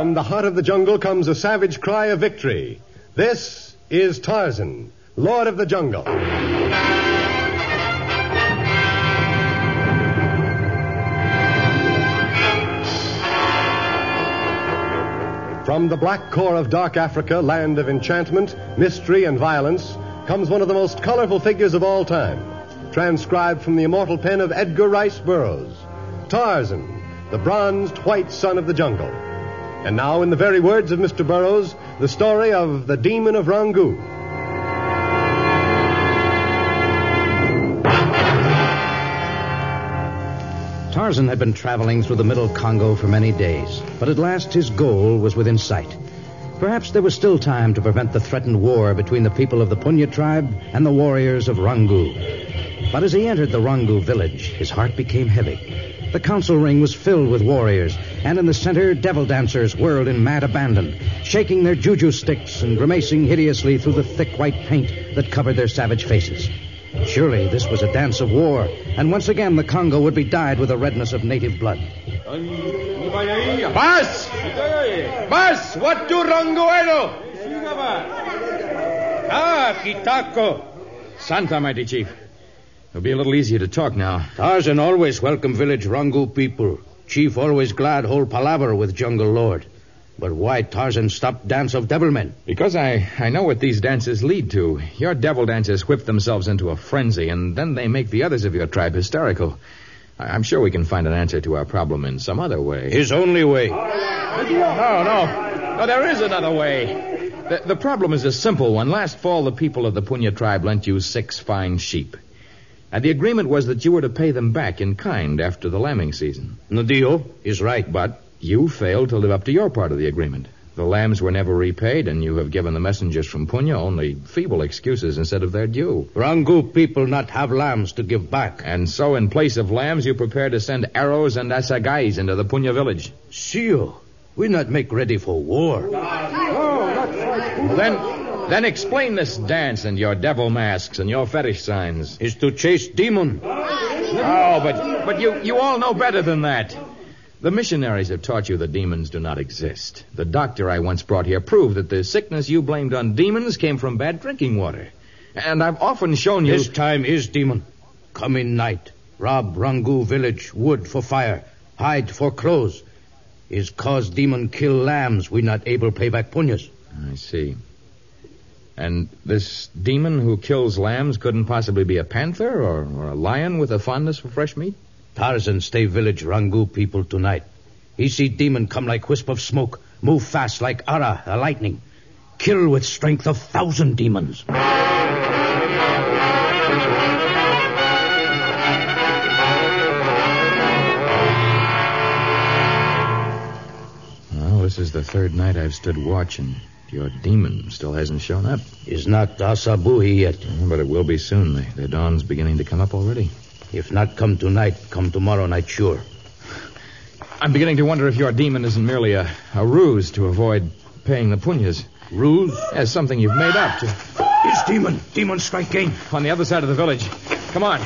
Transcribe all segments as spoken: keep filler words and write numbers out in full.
From the heart of the jungle comes a savage cry of victory. This is Tarzan, Lord of the Jungle. From the black core of dark Africa, land of enchantment, mystery, and violence, comes one of the most colorful figures of all time, transcribed from the immortal pen of Edgar Rice Burroughs, Tarzan, the bronzed white son of the jungle. And now, in the very words of Mister Burroughs, the story of the Demon of Rangoon. Tarzan had been traveling through the middle Congo for many days, but at last his goal was within sight. Perhaps there was still time to prevent the threatened war between the people of the Punya tribe and the warriors of Rangu. But as he entered the Rangu village, his heart became heavy. The council ring was filled with warriors, and in the center, devil dancers whirled in mad abandon, shaking their juju sticks and grimacing hideously through the thick white paint that covered their savage faces. Surely this was a dance of war, and once again the Congo would be dyed with the redness of native blood. Bas! Bas! What do Ranguero? Ah, Kitako. Santa, mighty chief. It'll be a little easier to talk now. Tarzan always welcome village Rangu people. Chief always glad hold palaver with jungle lord. But why Tarzan stop dance of devilmen? Because I, I know what these dances lead to. Your devil dancers whip themselves into a frenzy, and then they make the others of your tribe hysterical. I, I'm sure we can find an answer to our problem in some other way. His only way. No, no. No, there is another way. The, the problem is a simple one. Last fall, the people of the Punya tribe lent you six fine sheep. And the agreement was that you were to pay them back in kind after the lambing season. Nadio is right, but you failed to live up to your part of the agreement. The lambs were never repaid, and you have given the messengers from Punya only feeble excuses instead of their due. Rangu people not have lambs to give back. And so, in place of lambs, you prepare to send arrows and assagais into the Punya village. Sio, we not make ready for war. Well, then... Then explain this dance and your devil masks and your fetish signs. Is to chase demon. Oh, but but you, you all know better than that. The missionaries have taught you that demons do not exist. The doctor I once brought here proved that the sickness you blamed on demons came from bad drinking water. And I've often shown you... This time is demon. Come in night. Rob Rangu village, wood for fire, hide for clothes. Is cause demon kill lambs, we not able pay back punyas. I see. And this demon who kills lambs couldn't possibly be a panther or, or a lion with a fondness for fresh meat? Tarzan stay village Rangu people tonight. He see demon come like wisp of smoke, move fast like Ara, a lightning. Kill with strength of thousand demons. Well, this is the third night I've stood watching. Your demon still hasn't shown up. Is not Asabuhi yet. But it will be soon. The, the dawn's beginning to come up already. If not come tonight, come tomorrow night, sure. I'm beginning to wonder if your demon isn't merely a, a ruse to avoid paying the punyas. Ruse? As something you've made up to... It's demon. Demon strike again. On the other side of the village. Come on.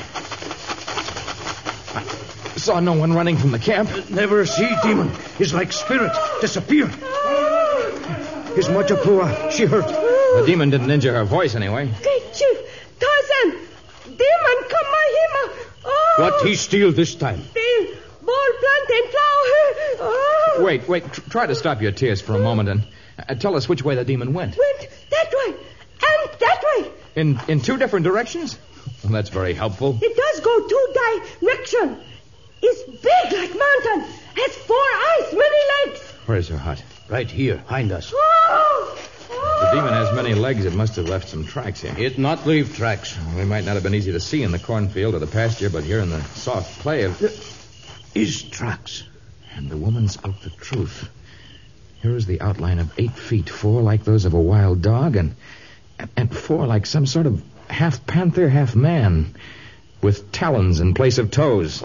I saw no one running from the camp. Never see demon. Is like spirit. Disappear. His Majapua, she hurt. The demon didn't injure her voice anyway. Great Chief, Tarzan, demon come my hima. Oh. What he steal this time? Steal ball plantain flower. Oh. Wait, wait. Tr- try to stop your tears for a moment and uh, tell us which way the demon went. Went that way and that way. In in two different directions? Well, that's very helpful. It does go two direction. It's big like mountain. Has four eyes, many legs. Where's her hut? Right here, behind us. Oh. Oh. The demon has many legs. It must have left some tracks here. It not leave tracks. Well, they might not have been easy to see in the cornfield or the pasture, but here in the soft clay of... Is tracks. And the woman spoke the truth. Here is the outline of eight feet, four like those of a wild dog, and and four like some sort of half panther, half man, with talons in place of toes.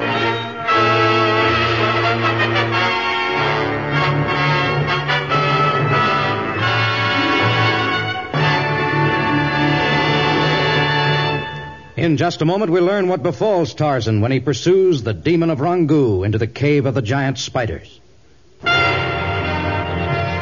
In just a moment, we'll learn what befalls Tarzan when he pursues the demon of Rangu into the cave of the giant spiders.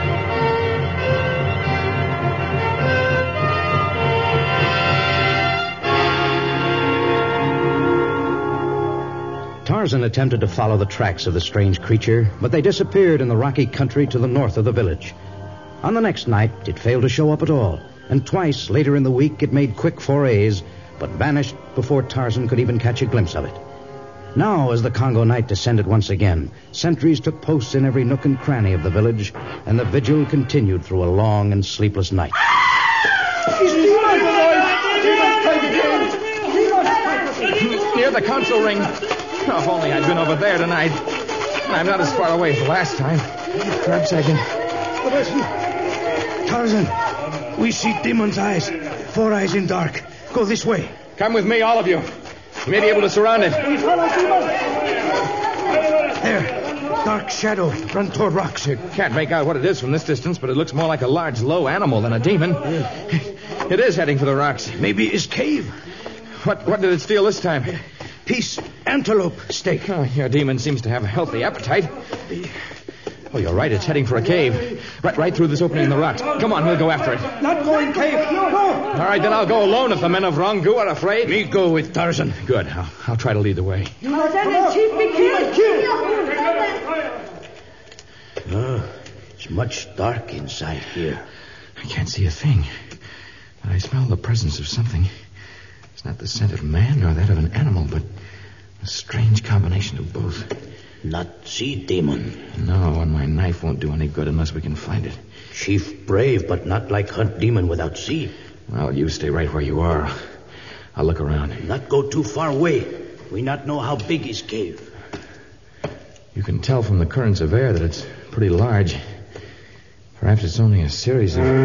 Tarzan attempted to follow the tracks of the strange creature, but they disappeared in the rocky country to the north of the village. On the next night, it failed to show up at all, and twice later in the week it made quick forays, but vanished before Tarzan could even catch a glimpse of it. Now, as the Congo night descended once again, sentries took posts in every nook and cranny of the village, and the vigil continued through a long and sleepless night. Near the council ring. Oh, if only I'd been over there tonight. I'm not as far away as the last time. Perhaps I can... Tarzan, we see demon's eyes. Four eyes in dark. Go this way. Come with me, all of you. You may be able to surround it. There. Dark shadow. Run toward rocks. You can't make out what it is from this distance, but it looks more like a large, low animal than a demon. It is heading for the rocks. Maybe it's cave. What what did it steal this time? Piece antelope steak. Oh, your demon seems to have a healthy appetite. Oh, you're right. It's heading for a cave. Right right through this opening in the rocks. Come on, we'll go after it. Not going cave. No, no. All right, then I'll go alone if the men of Rangu are afraid. Me go with Tarzan. Good. I'll, I'll try to lead the way. Tarzan and Chief be killed. Oh, it's much dark inside here. I can't see a thing. But I smell the presence of something. It's not the scent of man nor that of an animal, but a strange combination of both. Not see demon. No, and my knife won't do any good unless we can find it. Chief brave, but not like hunt demon without see. Well, you stay right where you are. I'll look around. Not go too far away. We not know how big his cave. You can tell from the currents of air that it's pretty large. Perhaps it's only a series of...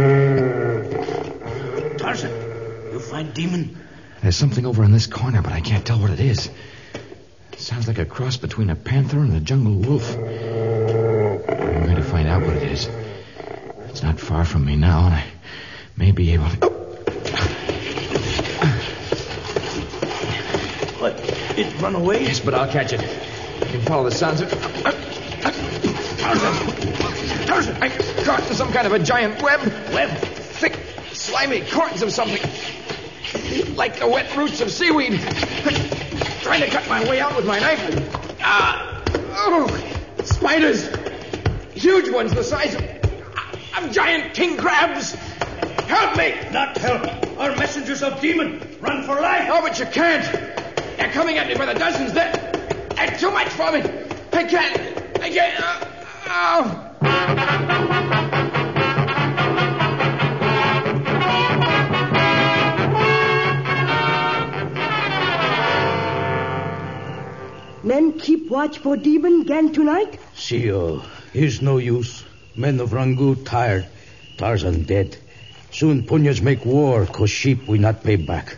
Tarzan, you find demon? There's something over in this corner, but I can't tell what it is. It sounds like a cross between a panther and a jungle wolf. I'm going to find out what it is. It's not far from me now, and I may be able to... What? It run away? Yes, but I'll catch it. I can follow the sounds of... Tarzan! Tarzan! I'm caught in some kind of a giant web. Web? Thick, slimy cords of something. Like the wet roots of seaweed. I'm trying to cut my way out with my knife. Ah! Oh! Spiders! Huge ones the size of, of giant king crabs! Help me! Not help. Our messengers of demon. Run for life. Oh, but you can't. They're coming at me by the dozens. They're, they're too much for me. I can't. I can't. Uh, oh. Men keep watch for demon again tonight? See, oh, here's no use. Men of Rangu tired. Tarzan dead. Soon Punyas make war, cause sheep we not pay back.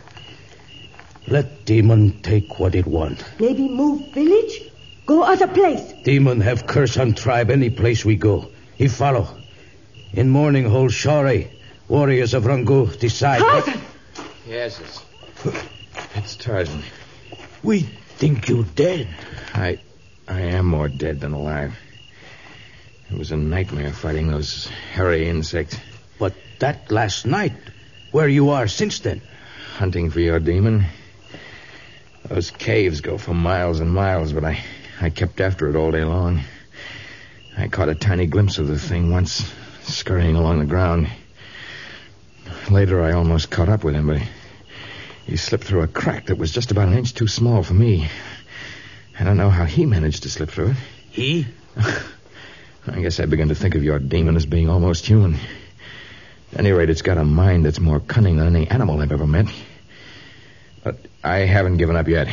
Let demon take what it want. Maybe move village? Go other place? Demon have curse on tribe any place we go. He follow. In morning hold Shari. Warriors of Rangu decide. Tarzan! What... Yes, it's... It's Tarzan. We think you dead. I... I am more dead than alive. It was a nightmare fighting those hairy insects. But that last night, where you are since then? Hunting for your demon. Those caves go for miles and miles, but I, I kept after it all day long. I caught a tiny glimpse of the thing once, scurrying along the ground. Later, I almost caught up with him, but he, he slipped through a crack that was just about an inch too small for me. I don't know how he managed to slip through it. He? I guess I began to think of your demon as being almost human. At any rate, it's got a mind that's more cunning than any animal I've ever met. But I haven't given up yet.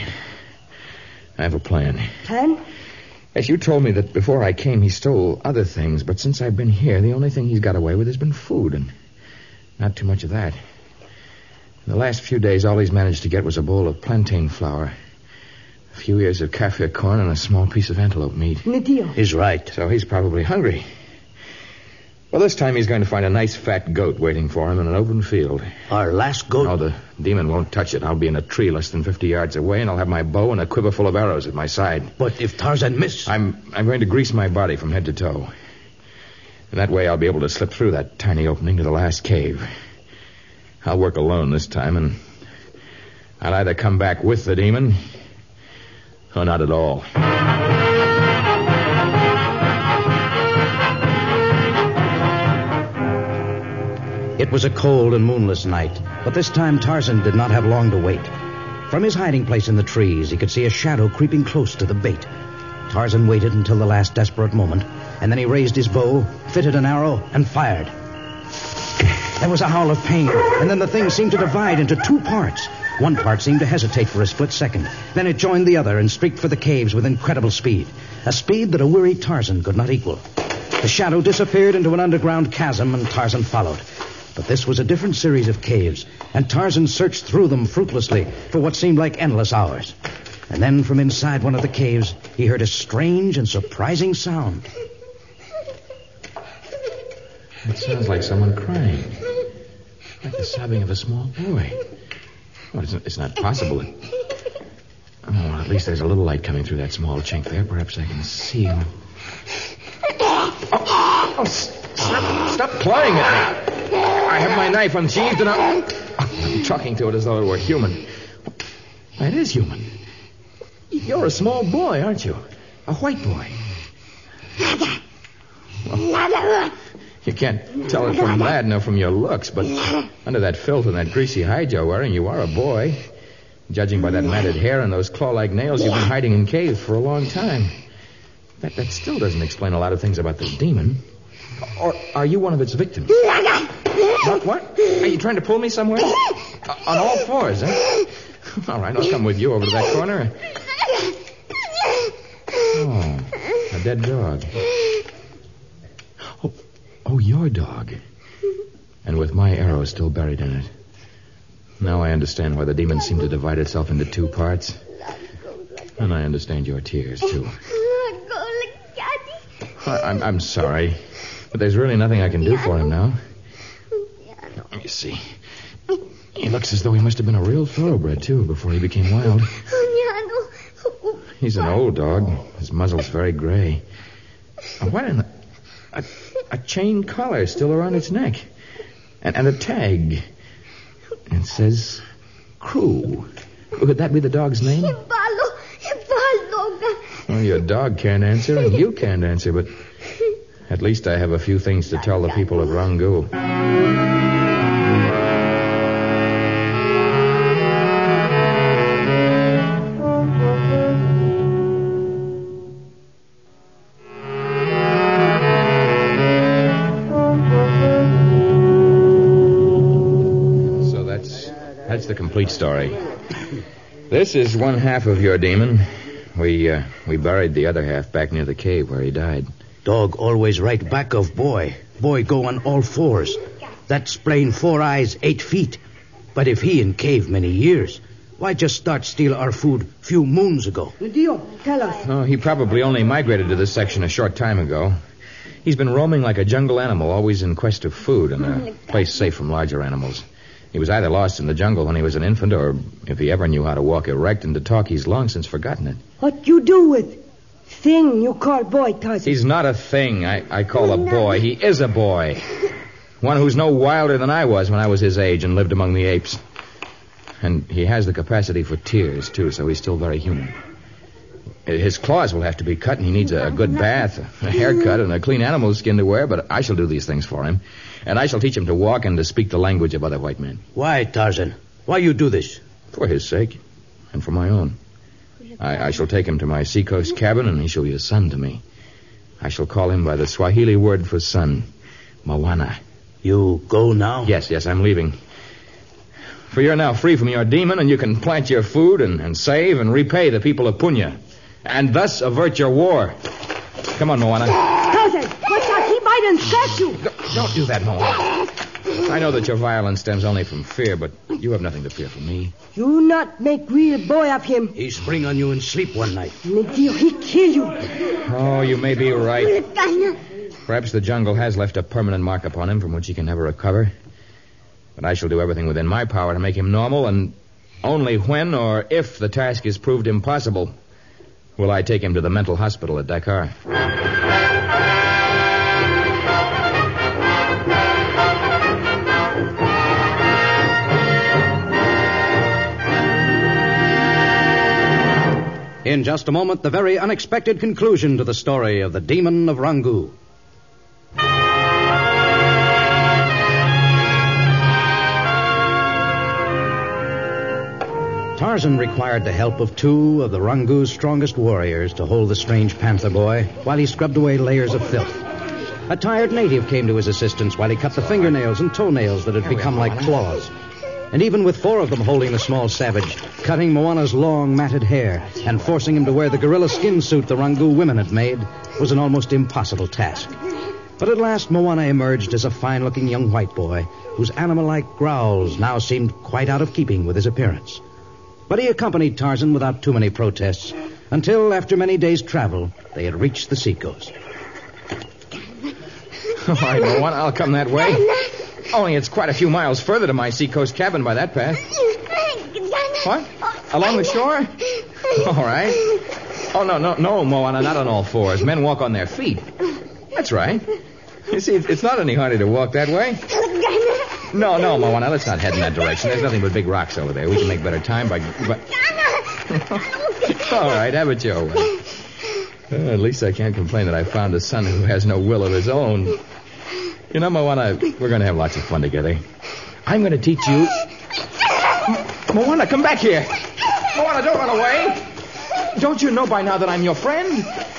I have a plan. Plan? Yes, you told me that before I came he stole other things, but since I've been here, the only thing he's got away with has been food, and not too much of that. In the last few days, all he's managed to get was a bowl of plantain flour, a few ears of kaffir corn, and a small piece of antelope meat. Nadio. He's right. So he's probably hungry. Well, this time he's going to find a nice fat goat waiting for him in an open field. Our last goat? No, the demon won't touch it. I'll be in a tree less than fifty yards away, and I'll have my bow and a quiver full of arrows at my side. But if Tarzan miss... I'm I'm going to grease my body from head to toe. And that way I'll be able to slip through that tiny opening to the last cave. I'll work alone this time, and I'll either come back with the demon Oh, not at all. It was a cold and moonless night, but this time Tarzan did not have long to wait. From his hiding place in the trees, he could see a shadow creeping close to the bait. Tarzan waited until the last desperate moment, and then he raised his bow, fitted an arrow, and fired. There was a howl of pain, and then the thing seemed to divide into two parts. One part seemed to hesitate for a split second. Then it joined the other and streaked for the caves with incredible speed, a speed that a weary Tarzan could not equal. The shadow disappeared into an underground chasm, and Tarzan followed. But this was a different series of caves, and Tarzan searched through them fruitlessly for what seemed like endless hours. And then from inside one of the caves, he heard a strange and surprising sound. It sounds like someone crying. Like the sobbing of a small boy. Well, it's, it's not possible. It... Oh, well, at least there's a little light coming through that small chink there. Perhaps I can see him. Oh, oh, stop, stop clawing at me. I have my knife unsheathed and I'm, I'm talking to it as though it were human. It is human. You're a small boy, aren't you? A white boy. Well, you can't tell it from that nor from your looks, but under that filth and that greasy hide you're wearing, you are a boy. Judging by that matted hair and those claw-like nails, you've been hiding in caves for a long time. That, that still doesn't explain a lot of things about the demon. Or are you one of its victims? What? What? Are you trying to pull me somewhere? Uh, on all fours, eh? All right, I'll come with you over to that corner. Oh, a dead dog. Oh, oh, your dog. And with my arrow still buried in it. Now I understand why the demon seemed to divide itself into two parts. And I understand your tears, too. I, I'm, I'm sorry, but there's really nothing I can do for him now. Let me see. He looks as though he must have been a real thoroughbred, too, before he became wild. He's an old dog. His muzzle's very gray. What in the... A, a chain collar still around its neck. And, and a tag. It says Crew. Could that be the dog's name? Well, your dog can't answer, and you can't answer, but at least I have a few things to tell the people of Rangoon. So that's that's the complete story. This is one half of your demon. We uh, we buried the other half back near the cave where he died. Dog always right back of boy. Boy go on all fours. That's plain four eyes, eight feet. But if he in cave many years, why just start steal our food few moons ago? Dio, tell us. Oh, he probably only migrated to this section a short time ago. He's been roaming like a jungle animal, always in quest of food and a place safe from larger animals. He was either lost in the jungle when he was an infant, or if he ever knew how to walk erect and to talk, he's long since forgotten it. What you do with thing you call boy, Tarzan? He's not a thing I, I call a boy. He is a boy. One who's no wilder than I was when I was his age and lived among the apes. And he has the capacity for tears, too, so he's still very human. His claws will have to be cut, and he needs a good bath, a haircut, and a clean animal skin to wear, but I shall do these things for him. And I shall teach him to walk and to speak the language of other white men. Why, Tarzan? Why you do this? For his sake, and for my own. I, I shall take him to my seacoast cabin, and he shall be a son to me. I shall call him by the Swahili word for son, Moana. You go now? Yes, yes, I'm leaving. For you're now free from your demon, and you can plant your food and, and save and repay the people of Punya, and thus avert your war. Come on, Moana. Tarzan, watch out, he might and scratch you. Don't, don't do that, Moana. I know that your violence stems only from fear, but you have nothing to fear from me. You not make real boy of him. He spring on you in sleep one night. Dio, he kill you. Oh, you may be right. Perhaps the jungle has left a permanent mark upon him from which he can never recover. But I shall do everything within my power to make him normal, and only when or if the task is proved impossible will I take him to the mental hospital at Dakar. In just a moment, the very unexpected conclusion to the story of the Demon of Rangoon. Tarzan required the help of two of the Rangoon's strongest warriors to hold the strange panther boy while he scrubbed away layers of filth. A tired native came to his assistance while he cut the fingernails and toenails that had become like claws. And even with four of them holding the small savage, cutting Moana's long, matted hair and forcing him to wear the gorilla skin suit the Rangoon women had made was an almost impossible task. But at last Moana emerged as a fine-looking young white boy whose animal-like growls now seemed quite out of keeping with his appearance. But he accompanied Tarzan without too many protests until, after many days' travel, they had reached the seacoast. All right, Moana, I'll come that way. Only it's quite a few miles further to my seacoast cabin by that path. What? Along the shore? All right. Oh, no, no, no, Moana, not on all fours. Men walk on their feet. That's right. You see, it's not any harder to walk that way. No, no, Moana, let's not head in that direction. There's nothing but big rocks over there. We can make better time by... by... All right, have it your way. Uh, at least I can't complain that I found a son who has no will of his own. You know, Moana, we're going to have lots of fun together. I'm going to teach you... Moana, come back here. Moana, don't run away. Don't you know by now that I'm your friend?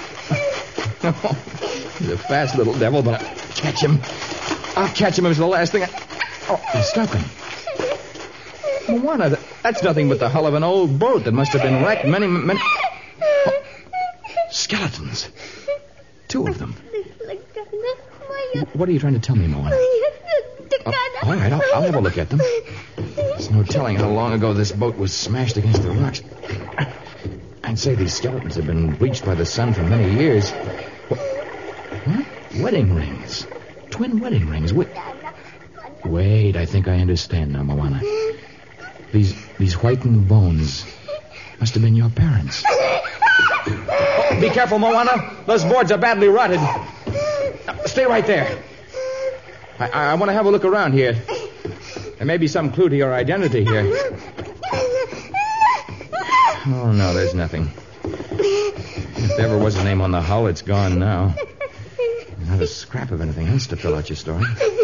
He's a fast little devil, but I'll catch him. I'll catch him. It was the last thing I... Oh, he's stopping. Moana, that's nothing but the hull of an old boat that must have been wrecked many, many... Oh, skeletons. Two of them. What are you trying to tell me, Moana? Oh, all right, I'll, I'll have a look at them. There's no telling how long ago this boat was smashed against the rocks. I'd say these skeletons have been bleached by the sun for many years. What? What? Wedding rings. Twin wedding rings. Wait, Wait I think I understand now, Moana. These, these whitened bones must have been your parents. Oh, be careful, Moana. Those boards are badly rotted. Stay right there. I, I want to have a look around here. There may be some clue to your identity here. Oh, no, there's nothing. If there ever was a name on the hull, it's gone now. Not a scrap of anything else to fill out your story.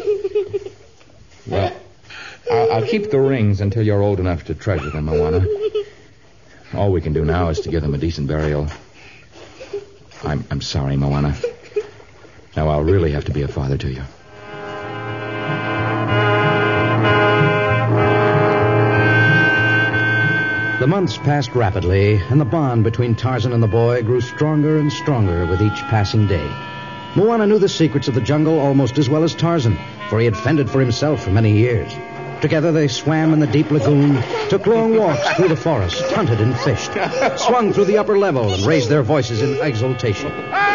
Well, I'll, I'll keep the rings until you're old enough to treasure them, Moana. All we can do now is to give them a decent burial. I'm, I'm sorry, Moana. Now, I'll really have to be a father to you. The months passed rapidly, and the bond between Tarzan and the boy grew stronger and stronger with each passing day. Moana knew the secrets of the jungle almost as well as Tarzan, for he had fended for himself for many years. Together they swam in the deep lagoon, took long walks through the forest, hunted and fished, swung through the upper level, and raised their voices in exultation.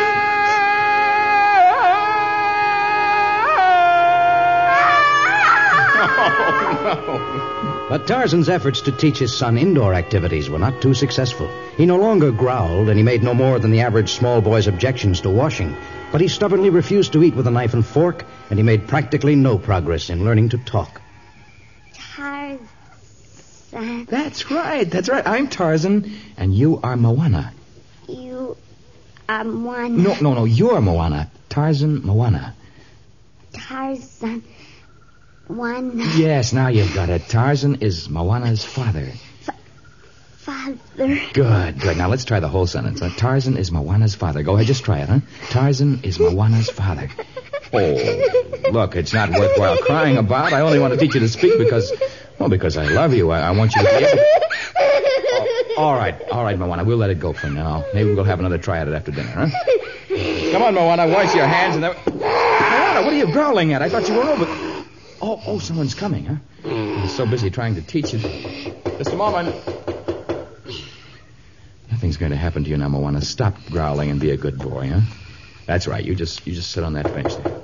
But Tarzan's efforts to teach his son indoor activities were not too successful. He no longer growled, and he made no more than the average small boy's objections to washing. But he stubbornly refused to eat with a knife and fork, and he made practically no progress in learning to talk. Tarzan. That's right, that's right. I'm Tarzan, and you are Moana. You are Moana. No, no, no, you're Moana. Tarzan, Moana. Tarzan. Moana. Yes, now you've got it. Tarzan is Moana's father. F- father. Good, good. Now let's try the whole sentence. Uh, Tarzan is Moana's father. Go ahead, just try it, huh? Tarzan is Moana's father. Oh, look, it's not worthwhile crying about. I only want to teach you to speak because, well, because I love you. I, I want you to be able... Oh, all right, all right, Moana. We'll let it go for now. Maybe we'll have another try at it after dinner, huh? Come on, Moana. Wash your hands and then... Moana, what are you growling at? I thought you were over... Oh, oh, someone's coming, huh? I'm so busy trying to teach you. Just a moment. Nothing's going to happen to you now, Moana. Stop growling and be a good boy, huh? That's right. You just you just sit on that bench there.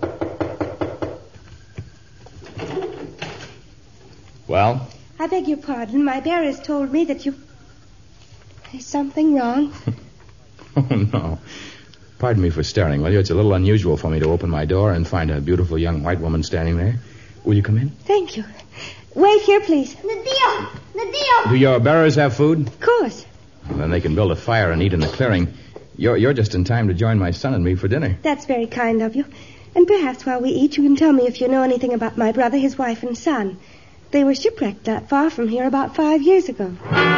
Well? I beg your pardon. My bearers told me that you... Is something wrong? Oh, no. Pardon me for staring, will you? It's a little unusual for me to open my door and find a beautiful young white woman standing there. Will you come in? Thank you. Wait here, please. Nadio! Nadio! Do your bearers have food? Of course. Then they can build a fire and eat in the clearing. You're, you're just in time to join my son and me for dinner. That's very kind of you. And perhaps while we eat, you can tell me if you know anything about my brother, his wife, and son. They were shipwrecked not far from here about five years ago.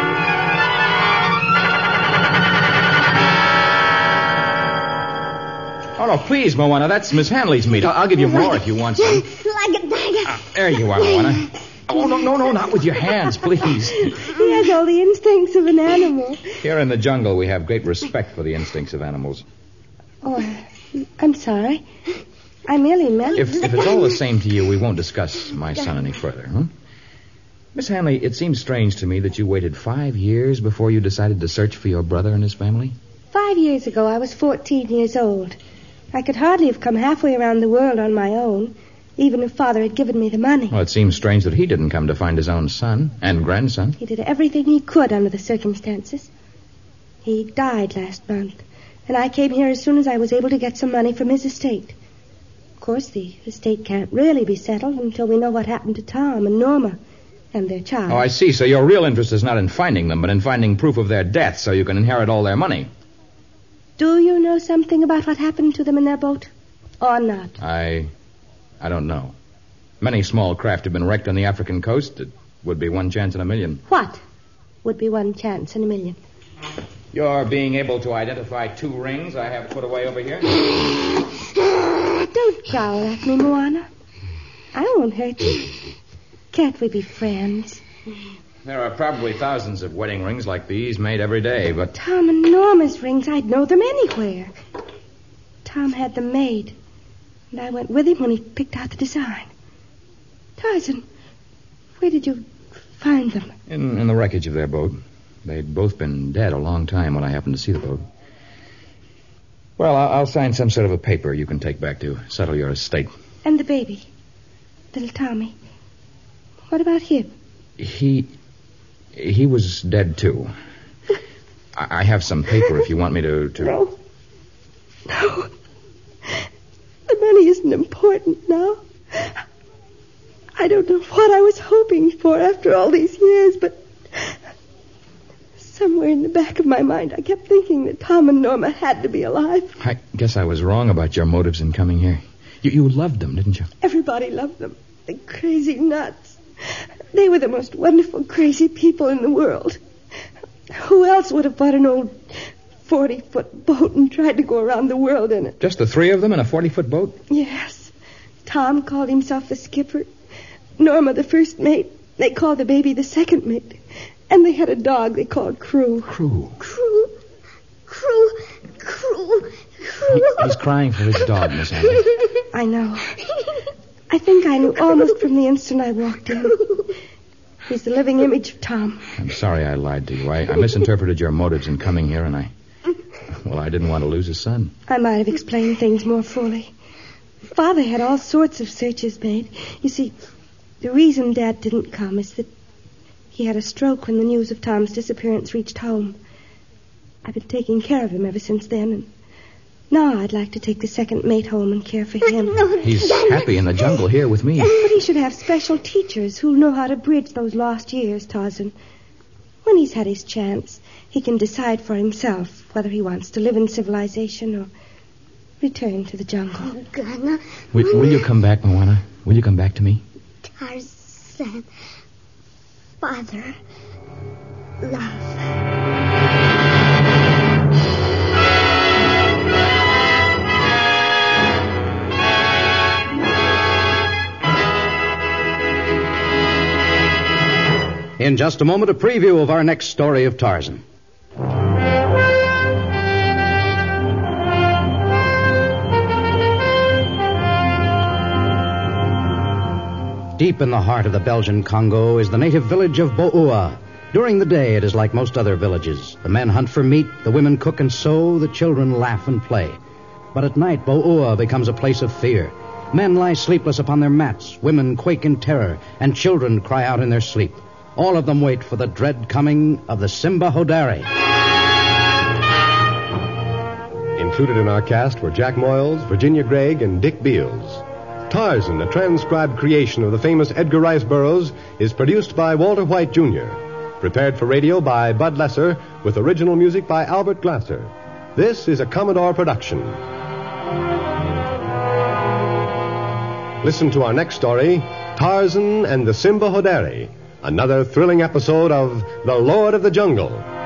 Oh, no, please, Moana. That's Miss Hanley's meat. I'll, I'll give you more if you want some. Like a tiger. Ah, there you are, Moana. Oh, no, no, no, not with your hands, please. He has all the instincts of an animal. Here in the jungle, we have great respect for the instincts of animals. Oh, I'm sorry. I merely meant... If, if it's all the same to you, we won't discuss my son any further, huh? Miss Hanley, it seems strange to me that you waited five years before you decided to search for your brother and his family. Five years ago, I was fourteen years old. I could hardly have come halfway around the world on my own, even if Father had given me the money. Well, it seems strange that he didn't come to find his own son and grandson. He did everything he could under the circumstances. He died last month, and I came here as soon as I was able to get some money from his estate. Of course, the estate can't really be settled until we know what happened to Tom and Norma and their child. Oh, I see. So your real interest is not in finding them, but in finding proof of their death so you can inherit all their money. Do you know something about what happened to them in their boat? Or not? I... I don't know. Many small craft have been wrecked on the African coast. It would be one chance in a million. What would be one chance in a million? You're being able to identify two rings I have put away over here? Don't growl at me, Moana. I won't hurt you. Can't we be friends? There are probably thousands of wedding rings like these made every day, but... Tom and Norma's rings, I'd know them anywhere. Tom had them made, and I went with him when he picked out the design. Tarzan, where did you find them? In, in the wreckage of their boat. They'd both been dead a long time when I happened to see the boat. Well, I'll, I'll sign some sort of a paper you can take back to settle your estate. And the baby, little Tommy. What about him? He... He was dead, too. I, I have some paper if you want me to... to... No. No. The money isn't important now. I don't know what I was hoping for after all these years, but somewhere in the back of my mind I kept thinking that Tom and Norma had to be alive. I guess I was wrong about your motives in coming here. You, you loved them, didn't you? Everybody loved them. The crazy nuts. They were the most wonderful, crazy people in the world. Who else would have bought an old forty-foot boat and tried to go around the world in it? Just the three of them in a forty-foot boat? Yes. Tom called himself the skipper. Norma the first mate. They called the baby the second mate. And they had a dog they called Crew. Crew? Crew. Crew. Crew. Crew. He, he's crying for his dog, Miss Hanley. I know. I think I knew almost from the instant I walked in. He's the living image of Tom. I'm sorry I lied to you. I, I misinterpreted your motives in coming here, and I... Well, I didn't want to lose his son. I might have explained things more fully. Father had all sorts of searches made. You see, the reason Dad didn't come is that he had a stroke when the news of Tom's disappearance reached home. I've been taking care of him ever since then, and now I'd like to take the second mate home and care for him. He's happy in the jungle here with me. But he should have special teachers who'll know how to bridge those lost years, Tarzan. When he's had his chance, he can decide for himself whether he wants to live in civilization or return to the jungle. Gonna... Will, will you come back, Moana? Will you come back to me? Tarzan. Father. Love. In just a moment, a preview of our next story of Tarzan. Deep in the heart of the Belgian Congo is the native village of Boua. During the day, it is like most other villages. The men hunt for meat, the women cook and sew, the children laugh and play. But at night, Boua becomes a place of fear. Men lie sleepless upon their mats, women quake in terror, and children cry out in their sleep. All of them wait for the dread coming of the Simba Hodari. Included in our cast were Jack Moyles, Virginia Gregg, and Dick Beals. Tarzan, a transcribed creation of the famous Edgar Rice Burroughs, is produced by Walter White, Junior Prepared for radio by Bud Lesser, with original music by Albert Glasser. This is a Commodore production. Listen to our next story, Tarzan and the Simba Hoderi, another thrilling episode of The Lord of the Jungle.